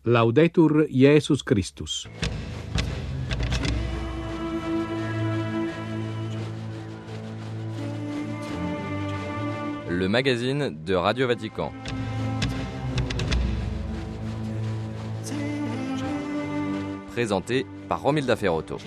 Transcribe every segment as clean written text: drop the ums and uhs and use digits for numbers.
Laudetur Jesus Christus. Le magazine de Radio Vatican. Présenté par Romilda Ferrotto.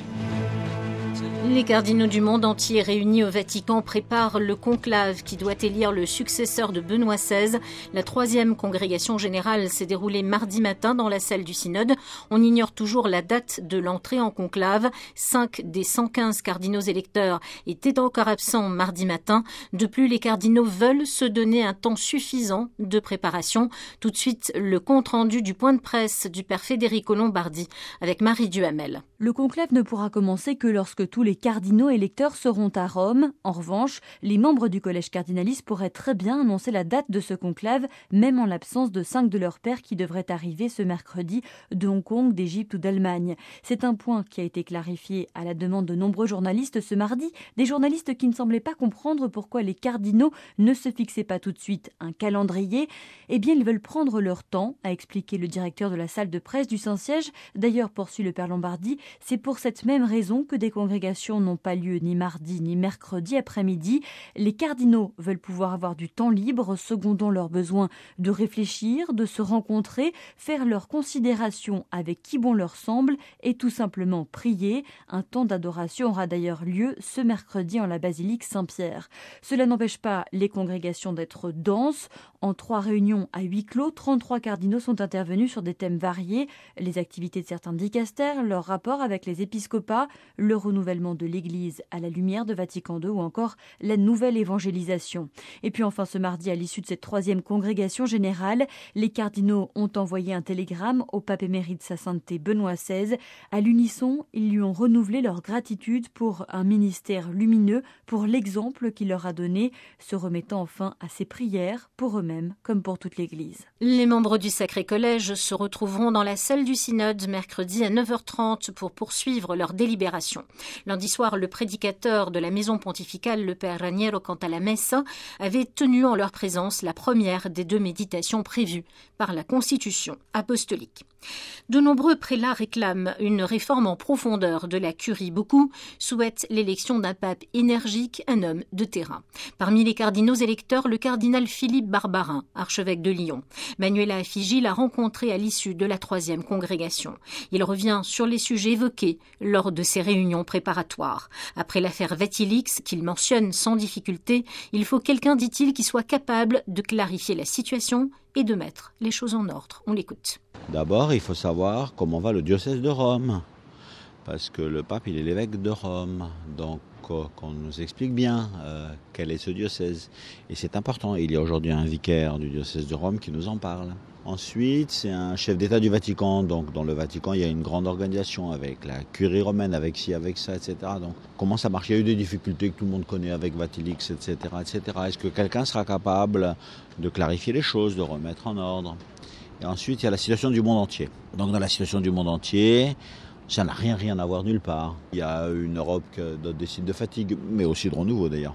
Les cardinaux du monde entier réunis au Vatican préparent le conclave qui doit élire le successeur de Benoît XVI. La 3e congrégation générale s'est déroulée mardi matin dans la salle du synode. On ignore toujours la date de l'entrée en conclave. 5 des 115 cardinaux électeurs étaient encore absents mardi matin. De plus, les cardinaux veulent se donner un temps suffisant de préparation. Tout de suite, le compte-rendu du point de presse du père Federico Lombardi avec Marie Duhamel. Le conclave ne pourra commencer que lorsque tous les cardinaux électeurs seront à Rome. En revanche, les membres du collège cardinaliste pourraient très bien annoncer la date de ce conclave, même en l'absence de 5 de leurs pairs qui devraient arriver ce mercredi de Hong Kong, d'Égypte ou d'Allemagne. C'est un point qui a été clarifié à la demande de nombreux journalistes ce mardi, des journalistes qui ne semblaient pas comprendre pourquoi les cardinaux ne se fixaient pas tout de suite un calendrier. Eh bien, ils veulent prendre leur temps, a expliqué le directeur de la salle de presse du Saint-Siège. D'ailleurs, poursuit le père Lombardi, c'est pour cette même raison que des congrégations n'ont pas lieu ni mardi ni mercredi après-midi. Les cardinaux veulent pouvoir avoir du temps libre, secondant leur besoin de réfléchir, de se rencontrer, faire leurs considérations avec qui bon leur semble et tout simplement prier. Un temps d'adoration aura d'ailleurs lieu ce mercredi en la basilique Saint-Pierre. Cela n'empêche pas les congrégations d'être denses. En 3 réunions à huis clos, 33 cardinaux sont intervenus sur des thèmes variés, les activités de certains dicastères, leur rapport avec les épiscopats, le renouvellement de l'Église à la lumière de Vatican II ou encore la nouvelle évangélisation. Et puis enfin ce mardi, à l'issue de cette 3e congrégation générale, les cardinaux ont envoyé un télégramme au pape émérite sa sainteté Benoît XVI. À l'unisson, ils lui ont renouvelé leur gratitude pour un ministère lumineux, pour l'exemple qu'il leur a donné, se remettant enfin à ses prières pour eux-mêmes comme pour toute l'Église. Les membres du Sacré Collège se retrouveront dans la salle du synode mercredi à 9h30 pour poursuivre leur délibération. Lundi soir, le prédicateur de la maison pontificale, le père Raniero Cantalamessa, avait tenu en leur présence la première des 2 méditations prévues par la Constitution apostolique. De nombreux prélats réclament une réforme en profondeur de la curie. Beaucoup souhaitent l'élection d'un pape énergique, un homme de terrain. Parmi les cardinaux électeurs, le cardinal Philippe Barbarin, archevêque de Lyon. Manuela Figi l'a rencontré à l'issue de la 3e congrégation. Il revient sur les sujets évoqués lors de ces réunions préparatoires. Après l'affaire Vatilix, qu'il mentionne sans difficulté, il faut quelqu'un, dit-il, qui soit capable de clarifier la situation et de mettre les choses en ordre. On l'écoute. D'abord, il faut savoir comment va le diocèse de Rome, parce que le pape, il est l'évêque de Rome, donc qu'on nous explique bien quel est ce diocèse. Et c'est important, il y a aujourd'hui un vicaire du diocèse de Rome qui nous en parle. Ensuite, c'est un chef d'État du Vatican, donc dans le Vatican, il y a une grande organisation avec la curie romaine, avec ci, avec ça, etc. Donc comment ça marche ? Il y a eu des difficultés que tout le monde connaît avec Vatilix, etc., etc. Est-ce que quelqu'un sera capable de clarifier les choses, de remettre en ordre ? Et ensuite, il y a la situation du monde entier. Donc dans la situation du monde entier, ça n'a rien à voir nulle part. Il y a une Europe qui des signes de fatigue, mais aussi de renouveau d'ailleurs.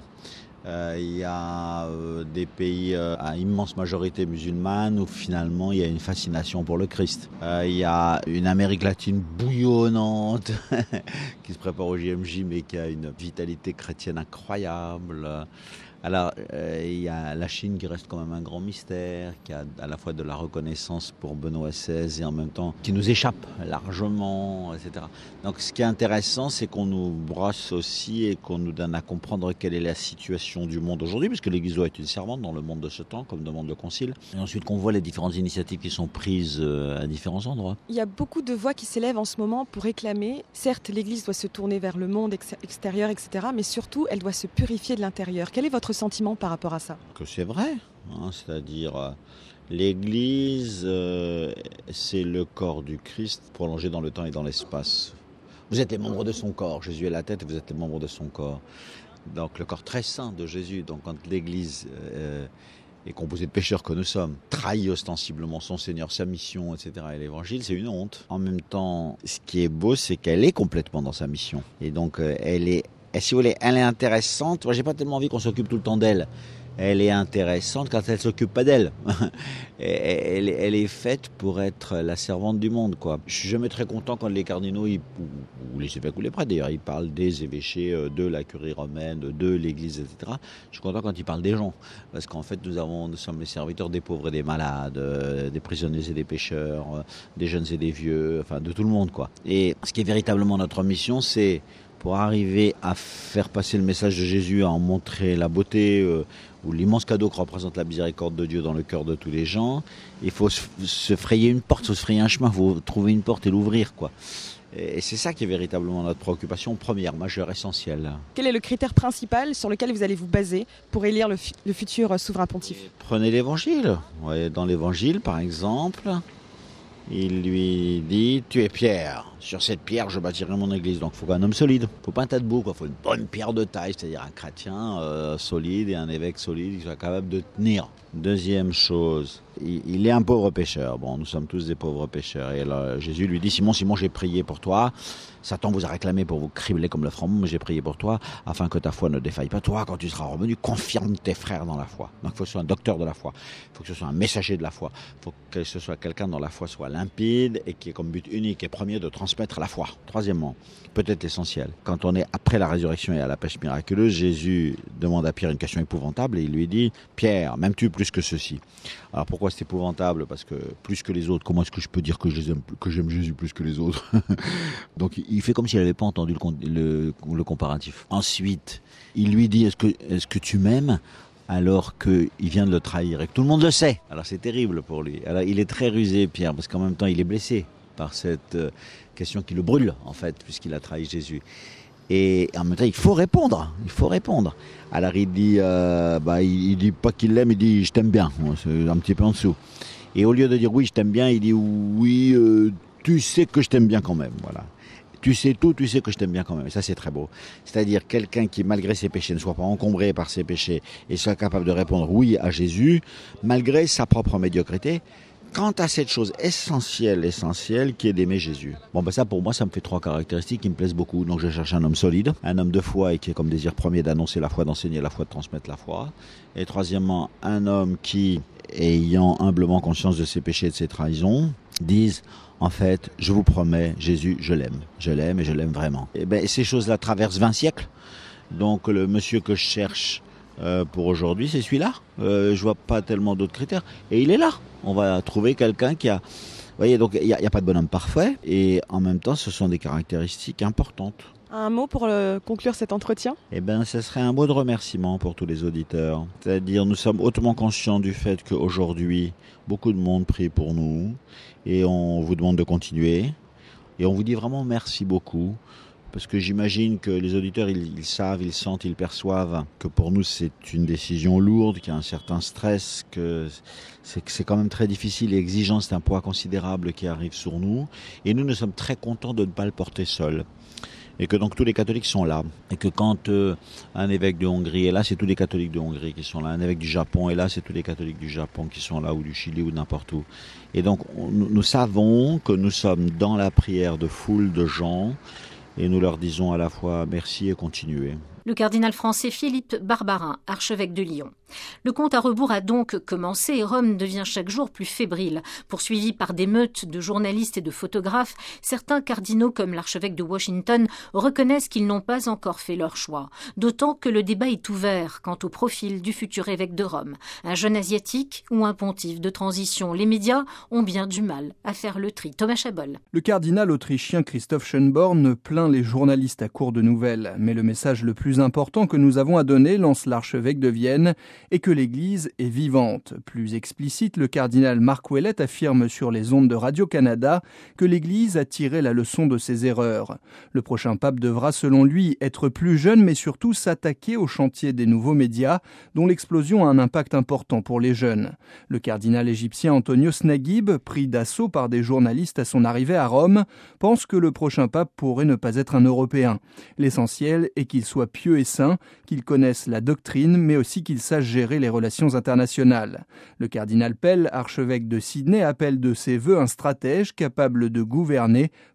Il y a des pays à immense majorité musulmane où finalement il y a une fascination pour le Christ. Il y a une Amérique latine bouillonnante qui se prépare au JMJ mais qui a une vitalité chrétienne incroyable. Alors, il y a la Chine qui reste quand même un grand mystère, qui a à la fois de la reconnaissance pour Benoît XVI et en même temps qui nous échappe largement, etc. Donc, ce qui est intéressant, c'est qu'on nous brosse aussi et qu'on nous donne à comprendre quelle est la situation du monde aujourd'hui, puisque l'Église doit être une servante dans le monde de ce temps, comme demande le Concile. Et ensuite, qu'on voit les différentes initiatives qui sont prises à différents endroits. Il y a beaucoup de voix qui s'élèvent en ce moment pour réclamer, certes, l'Église doit se tourner vers le monde extérieur, etc., mais surtout, elle doit se purifier de l'intérieur. Quel est votre sentiment par rapport à ça ? Que c'est vrai, c'est-à-dire l'Église, c'est le corps du Christ prolongé dans le temps et dans l'espace. Vous êtes les membres de son corps, Jésus est la tête et vous êtes les membres de son corps. Donc le corps très saint de Jésus, donc quand l'Église est composée de pécheurs que nous sommes, trahit ostensiblement son Seigneur, sa mission, etc. et l'Évangile, c'est une honte. En même temps, ce qui est beau, c'est qu'elle est complètement dans sa mission. Et donc elle est, si vous voulez, elle est intéressante. Moi, j'ai pas tellement envie qu'on s'occupe tout le temps d'elle. elle est intéressante quand elle s'occupe pas d'elle. Elle est faite pour être la servante du monde, quoi. Je suis jamais très content quand les cardinaux, ou les évêques ou les prêtres d'ailleurs, ils parlent des évêchés, de la curie romaine, de l'église, etc. Je suis content quand ils parlent des gens. Parce qu'en fait, nous sommes les serviteurs des pauvres et des malades, des prisonniers et des pécheurs, des jeunes et des vieux, enfin de tout le monde, quoi. Et ce qui est véritablement notre mission, c'est pour arriver à faire passer le message de Jésus, à en montrer la beauté ou l'immense cadeau que représente la miséricorde de Dieu dans le cœur de tous les gens, il faut se frayer une porte, il faut se frayer un chemin, il faut trouver une porte et l'ouvrir, quoi. Et c'est ça qui est véritablement notre préoccupation première, majeure, essentielle. Quel est le critère principal sur lequel vous allez vous baser pour élire le futur souverain pontife ? Prenez l'Évangile. Ouais, dans l'Évangile, par exemple, il lui dit « Tu es Pierre, sur cette pierre je bâtirai mon église ». Donc il faut un homme solide, il ne faut pas un tas de boue, il faut une bonne pierre de taille, c'est-à-dire un chrétien solide et un évêque solide qui soit capable de tenir. Deuxième chose, il est un pauvre pécheur. Bon, nous sommes tous des pauvres pécheurs. Et là, Jésus lui dit « Simon, j'ai prié pour toi. Satan vous a réclamé pour vous cribler comme le froment, mais j'ai prié pour toi, afin que ta foi ne défaille pas. Toi, quand tu seras revenu, confirme tes frères dans la foi. » Donc il faut que ce soit un docteur de la foi, il faut que ce soit un messager de la foi, il faut que ce soit quelqu'un dont la foi soit limpide et qui ait comme but unique et premier de transmettre la foi. Troisièmement, peut-être l'essentiel, quand on est après la résurrection et à la pêche miraculeuse, Jésus demande à Pierre une question épouvantable et il lui dit « Pierre, m'aimes-tu plus que ceci ?» Alors pourquoi c'est épouvantable ? Parce que plus que les autres, comment est-ce que je peux dire que j'aime Jésus plus que les autres ? Donc il fait comme s'il n'avait pas entendu le comparatif. Ensuite, il lui dit est-ce que tu m'aimes ? Alors qu'il vient de le trahir et que tout le monde le sait. Alors c'est terrible pour lui. Alors il est très rusé, Pierre, parce qu'en même temps il est blessé par cette question qui le brûle en fait, puisqu'il a trahi Jésus. Et en même temps, il faut répondre. Alors il dit, il dit pas qu'il l'aime, il dit je t'aime bien. C'est un petit peu en dessous. Et au lieu de dire oui, je t'aime bien, il dit oui, tu sais que je t'aime bien quand même. Voilà. Tu sais tout, tu sais que je t'aime bien quand même. Et ça, c'est très beau. C'est-à-dire quelqu'un qui, malgré ses péchés, ne soit pas encombré par ses péchés et soit capable de répondre oui à Jésus, malgré sa propre médiocrité, quant à cette chose essentielle qui est d'aimer Jésus. Bon, ça, pour moi, ça me fait 3 caractéristiques qui me plaisent beaucoup. Donc, je cherche un homme solide, un homme de foi et qui est comme désir premier d'annoncer la foi, d'enseigner la foi, de transmettre la foi. Et troisièmement, un homme qui, ayant humblement conscience de ses péchés et de ses trahisons, dise en fait, je vous promets, Jésus, je l'aime et je l'aime vraiment. Et ces choses-là traversent 20 siècles. Donc, le monsieur que je cherche pour aujourd'hui, c'est celui-là. Je vois pas tellement d'autres critères. Et il est là. On va trouver quelqu'un qui a... Vous voyez, donc il n'y a pas de bonhomme parfait. Et en même temps, ce sont des caractéristiques importantes. Un mot pour conclure cet entretien ? Ce serait un mot de remerciement pour tous les auditeurs. C'est-à-dire, nous sommes hautement conscients du fait qu'aujourd'hui, beaucoup de monde prie pour nous. Et on vous demande de continuer. Et on vous dit vraiment merci beaucoup. Parce que j'imagine que les auditeurs, ils savent, ils sentent, ils perçoivent que pour nous, c'est une décision lourde, qu'il y a un certain stress, que c'est quand même très difficile et exigeant, c'est un poids considérable qui arrive sur nous. Et nous sommes très contents de ne pas le porter seul. Et que donc tous les catholiques sont là. Et que quand un évêque de Hongrie est là, c'est tous les catholiques de Hongrie qui sont là. Un évêque du Japon est là, c'est tous les catholiques du Japon qui sont là, ou du Chili, ou n'importe où. Et donc nous savons que nous sommes dans la prière de foule de gens, et nous leur disons à la fois merci et continuez. Le cardinal français Philippe Barbarin, archevêque de Lyon. Le compte à rebours a donc commencé et Rome devient chaque jour plus fébrile. Poursuivi par des meutes de journalistes et de photographes, certains cardinaux comme l'archevêque de Washington reconnaissent qu'ils n'ont pas encore fait leur choix. D'autant que le débat est ouvert quant au profil du futur évêque de Rome. Un jeune asiatique ou un pontife de transition. Les médias ont bien du mal à faire le tri. Thomas Chabol. Le cardinal autrichien Christoph Schönborn plaint les journalistes à court de nouvelles. Mais le message le plus important que nous avons à donner, lance l'archevêque de Vienne, est que l'Église est vivante. Plus explicite, le cardinal Marc Ouellet affirme sur les ondes de Radio-Canada que l'Église a tiré la leçon de ses erreurs. Le prochain pape devra, selon lui, être plus jeune, mais surtout s'attaquer au chantier des nouveaux médias, dont l'explosion a un impact important pour les jeunes. Le cardinal égyptien Antonios Naguib, pris d'assaut par des journalistes à son arrivée à Rome, pense que le prochain pape pourrait ne pas être un Européen. L'essentiel est qu'il soit pieux et saint, qu'il connaisse la doctrine, mais aussi qu'il sache gérer les relations internationales. Le cardinal Pell, archevêque de Sydney, appelle de ses vœux un stratège capable de gouverner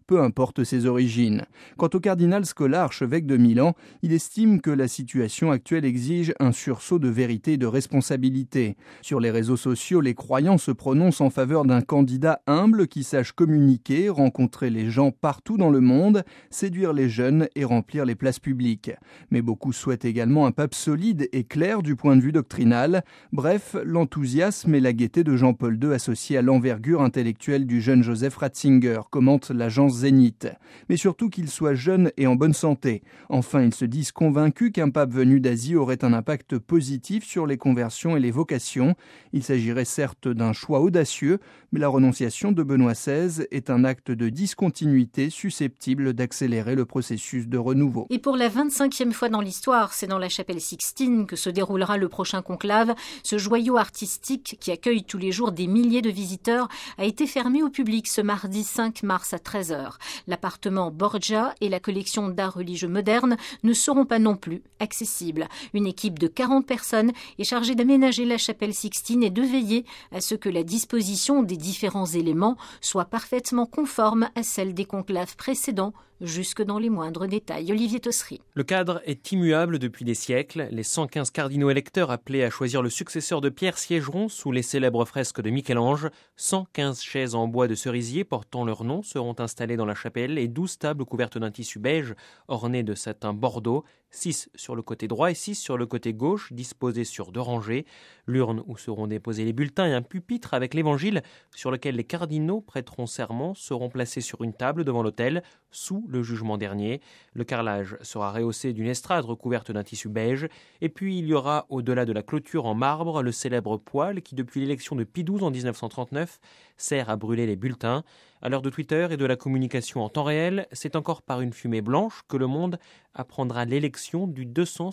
peu importe ses origines. Quant au cardinal Scola, archevêque de Milan, il estime que la situation actuelle exige un sursaut de vérité et de responsabilité. Sur les réseaux sociaux, les croyants se prononcent en faveur d'un candidat humble qui sache communiquer, rencontrer les gens partout dans le monde, séduire les jeunes et remplir les places publiques. Mais beaucoup souhaitent également un pape solide et clair du point de vue doctrinal. Bref, l'enthousiasme et la gaieté de Jean-Paul II associés à l'envergure intellectuelle du jeune Joseph Ratzinger, commente l'agence Zénith. Mais surtout qu'il soit jeune et en bonne santé. Enfin, ils se disent convaincus qu'un pape venu d'Asie aurait un impact positif sur les conversions et les vocations. Il s'agirait certes d'un choix audacieux, mais la renonciation de Benoît XVI est un acte de discontinuité susceptible d'accélérer le processus de renouveau. Et pour la 25e fois dans l'histoire, c'est dans la chapelle Sixtine que se déroulera le prochain conclave. Ce joyau artistique qui accueille tous les jours des milliers de visiteurs a été fermé au public ce mardi 5 mars à 13h. L'appartement Borgia et la collection d'art religieux moderne ne seront pas non plus accessibles. Une équipe de 40 personnes est chargée d'aménager la chapelle Sixtine et de veiller à ce que la disposition des différents éléments soit parfaitement conforme à celle des conclaves précédents, jusque dans les moindres détails. Olivier Tossery. Le cadre est immuable depuis des siècles. Les 115 cardinaux électeurs appelés à choisir le successeur de Pierre siégeront sous les célèbres fresques de Michel-Ange. 115 chaises en bois de cerisier portant leur nom seront installées dans la chapelle et 12 tables couvertes d'un tissu beige ornées de satin bordeaux. 6 sur le côté droit et 6 sur le côté gauche, disposés sur 2 rangées. L'urne où seront déposés les bulletins et un pupitre avec l'évangile sur lequel les cardinaux prêteront serment seront placés sur une table devant l'autel, sous le jugement dernier. Le carrelage sera rehaussé d'une estrade recouverte d'un tissu beige. Et puis il y aura, au-delà de la clôture en marbre, le célèbre poêle qui, depuis l'élection de Pie XII en 1939, sert à brûler les bulletins. À l'heure de Twitter et de la communication en temps réel, c'est encore par une fumée blanche que le monde apprendra l'élection du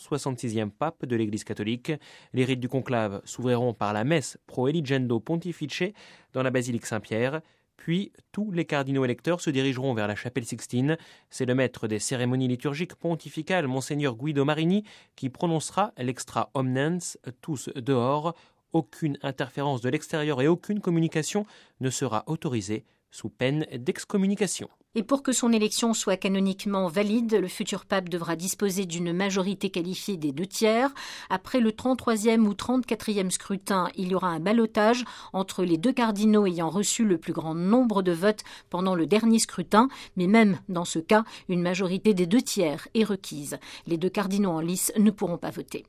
266e pape de l'Église catholique. Les rites du conclave s'ouvriront par la messe Pro Eligendo Pontifice dans la basilique Saint-Pierre. Puis, tous les cardinaux électeurs se dirigeront vers la chapelle Sixtine. C'est le maître des cérémonies liturgiques pontificales, Monseigneur Guido Marini, qui prononcera l'extra omnens, tous dehors. Aucune interférence de l'extérieur et aucune communication ne sera autorisée, sous peine d'excommunication. Et pour que son élection soit canoniquement valide, le futur pape devra disposer d'une majorité qualifiée des 2/3. Après le 33e ou 34e scrutin, il y aura un ballottage entre les 2 cardinaux ayant reçu le plus grand nombre de votes pendant le dernier scrutin. Mais même dans ce cas, une majorité des 2/3 est requise. Les 2 cardinaux en lice ne pourront pas voter.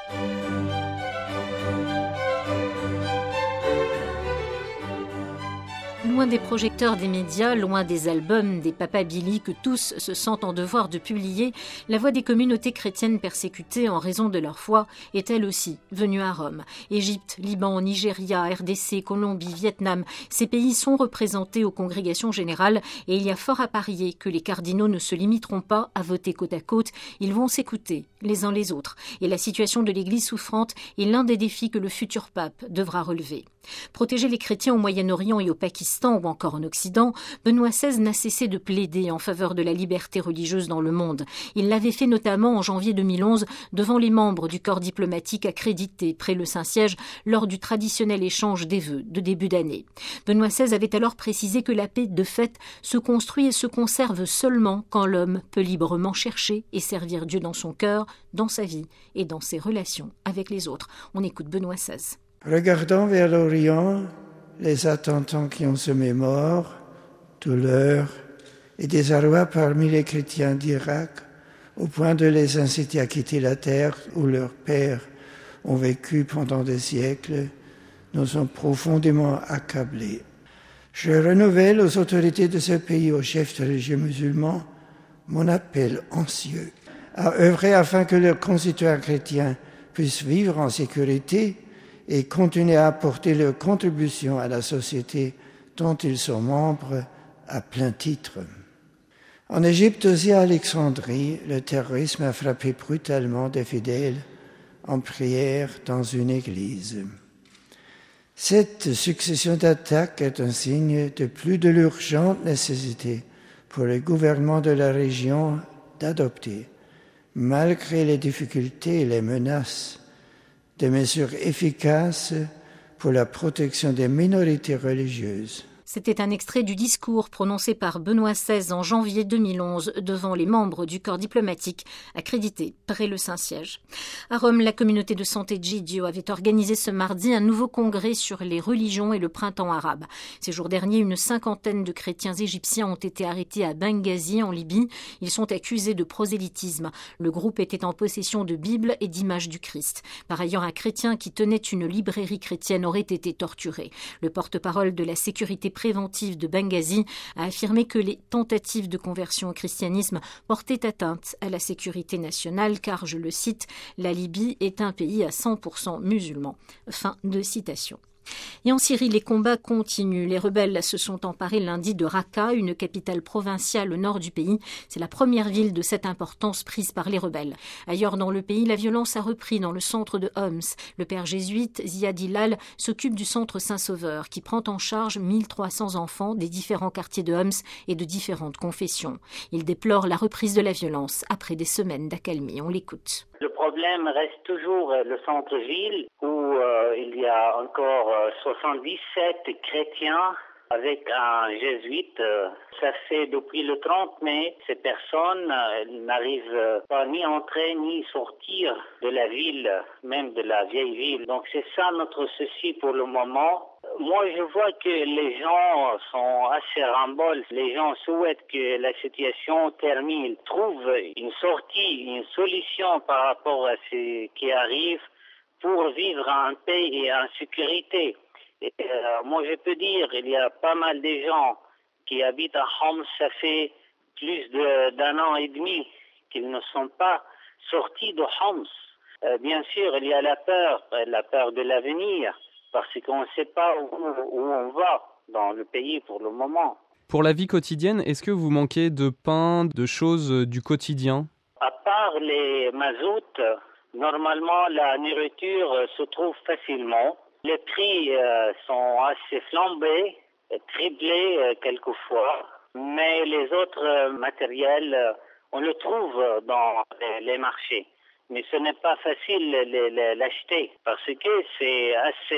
Loin des projecteurs des médias, loin des albums, des papabilis que tous se sentent en devoir de publier, la voix des communautés chrétiennes persécutées en raison de leur foi est elle aussi venue à Rome. Égypte, Liban, Nigeria, RDC, Colombie, Vietnam, ces pays sont représentés aux congrégations générales et il y a fort à parier que les cardinaux ne se limiteront pas à voter côte à côte, ils vont s'écouter les uns les autres. Et la situation de l'Église souffrante est l'un des défis que le futur pape devra relever. Protéger les chrétiens au Moyen-Orient et au Pakistan ou encore en Occident, Benoît XVI n'a cessé de plaider en faveur de la liberté religieuse dans le monde. Il l'avait fait notamment en janvier 2011 devant les membres du corps diplomatique accrédité près le Saint-Siège lors du traditionnel échange des vœux de début d'année. Benoît XVI avait alors précisé que la paix, de fait, se construit et se conserve seulement quand l'homme peut librement chercher et servir Dieu dans son cœur, dans sa vie et dans ses relations avec les autres. On écoute Benoît XVI. Regardant vers l'Orient, les attentats qui ont semé mort, douleur et désarroi parmi les chrétiens d'Irak, au point de les inciter à quitter la terre où leurs pères ont vécu pendant des siècles, nous ont profondément accablés. Je renouvelle aux autorités de ce pays, aux chefs religieux musulmans, mon appel anxieux à œuvrer afin que leurs concitoyens chrétiens puissent vivre en sécurité et continuer à apporter leur contribution à la société dont ils sont membres à plein titre. En Égypte aussi à Alexandrie, le terrorisme a frappé brutalement des fidèles en prière dans une église. Cette succession d'attaques est un signe de plus de l'urgente nécessité pour le gouvernement de la région d'adopter, malgré les difficultés et les menaces, des mesures efficaces pour la protection des minorités religieuses. C'était un extrait du discours prononcé par Benoît XVI en janvier 2011 devant les membres du corps diplomatique accrédité près le Saint-Siège. À Rome, la communauté de Santé Gidio avait organisé ce mardi un nouveau congrès sur les religions et le printemps arabe. Ces jours derniers, une cinquantaine de chrétiens égyptiens ont été arrêtés à Benghazi, en Libye. Ils sont accusés de prosélytisme. Le groupe était en possession de Bibles et d'images du Christ. Par ailleurs, un chrétien qui tenait une librairie chrétienne aurait été torturé. Le porte-parole de la sécurité préventive de Benghazi a affirmé que les tentatives de conversion au christianisme portaient atteinte à la sécurité nationale car, je le cite, « la Libye est un pays à 100% musulman ». Fin de citation. Et en Syrie, les combats continuent. Les rebelles se sont emparés lundi de Raqqa, une capitale provinciale au nord du pays. C'est la première ville de cette importance prise par les rebelles. Ailleurs dans le pays, la violence a repris dans le centre de Homs. Le père jésuite Ziad Hilal s'occupe du centre Saint-Sauveur qui prend en charge 1300 enfants des différents quartiers de Homs et de différentes confessions. Il déplore la reprise de la violence après des semaines d'accalmie. On l'écoute. Le problème reste toujours le centre-ville où il y a encore 77 chrétiens avec un jésuite. Ça fait depuis le 30 mai, ces personnes n'arrivent pas ni à entrer ni sortir de la ville, même de la vieille ville. Donc c'est ça notre souci pour le moment. Moi, je vois que les gens sont assez ramboles. Les gens souhaitent que la situation termine. Ils trouvent une sortie, une solution par rapport à ce qui arrive pour vivre en paix et en sécurité. Et, moi, je peux dire, il y a pas mal de gens qui habitent à Homs. Ça fait plus d'un an et demi qu'ils ne sont pas sortis de Homs. Bien sûr, il y a la peur de l'avenir. Parce qu'on ne sait pas où on va dans le pays pour le moment. Pour la vie quotidienne, est-ce que vous manquez de pain, de choses du quotidien ? À part les mazoutes, normalement la nourriture se trouve facilement. Les prix sont assez flambés, triplés quelquefois. Mais les autres matériels, on le trouve dans les marchés. Mais ce n'est pas facile l'acheter parce que c'est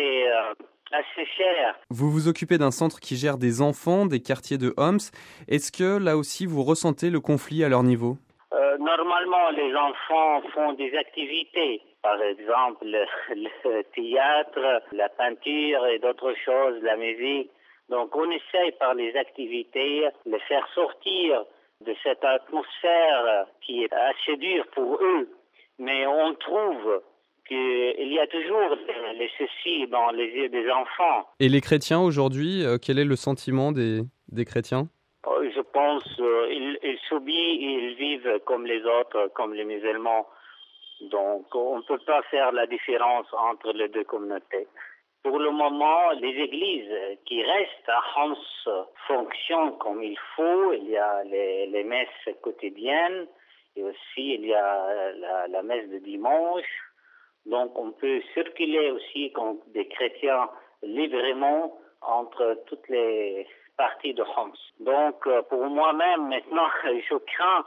assez cher. Vous vous occupez d'un centre qui gère des enfants des quartiers de Homs. Est-ce que là aussi vous ressentez le conflit à leur niveau ? Normalement, les enfants font des activités. Par exemple, le théâtre, la peinture et d'autres choses, la musique. Donc on essaye par les activités de les faire sortir de cette atmosphère qui est assez dure pour eux. Mais on trouve qu'il y a toujours les soucis dans les yeux des enfants. Et les chrétiens aujourd'hui, quel est le sentiment des chrétiens ? Je pense qu'ils subissent, ils vivent comme les autres, comme les musulmans. Donc on ne peut pas faire la différence entre les deux communautés. Pour le moment, les églises qui restent à Homs fonctionnent comme il faut. Il y a les messes quotidiennes. Et aussi, il y a la messe de dimanche. Donc, on peut circuler aussi comme des chrétiens librement entre toutes les parties de Homs. Donc, pour moi-même, maintenant, je crains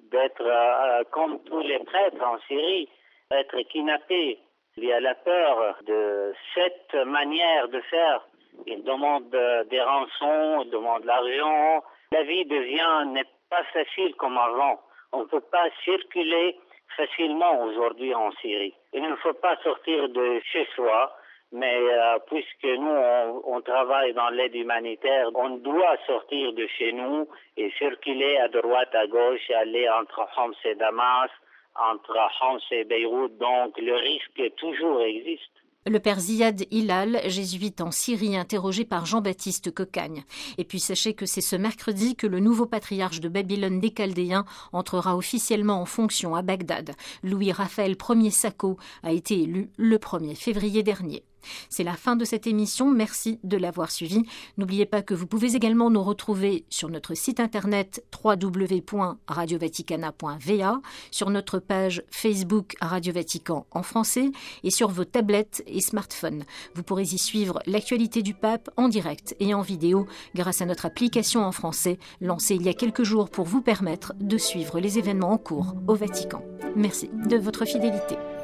d'être comme tous les prêtres en Syrie, être kidnappé. Il y a la peur de cette manière de faire. Ils demandent des rançons, ils demandent de l'argent. La vie n'est pas facile comme avant. On ne peut pas circuler facilement aujourd'hui en Syrie. Il ne faut pas sortir de chez soi, mais puisque nous, on travaille dans l'aide humanitaire, on doit sortir de chez nous et circuler à droite, à gauche, aller entre Homs et Damas, entre Homs et Beyrouth. Donc le risque toujours existe. Le père Ziad Hilal, jésuite en Syrie, interrogé par Jean-Baptiste Cocagne. Et puis sachez que c'est ce mercredi que le nouveau patriarche de Babylone des Chaldéens entrera officiellement en fonction à Bagdad. Louis-Raphaël Ier Sako a été élu le 1er février dernier. C'est la fin de cette émission, merci de l'avoir suivi. N'oubliez pas que vous pouvez également nous retrouver sur notre site internet www.radiovaticana.va, sur notre page Facebook Radio Vatican en français et sur vos tablettes et smartphones. Vous pourrez y suivre l'actualité du pape en direct et en vidéo grâce à notre application en français lancée il y a quelques jours pour vous permettre de suivre les événements en cours au Vatican. Merci de votre fidélité.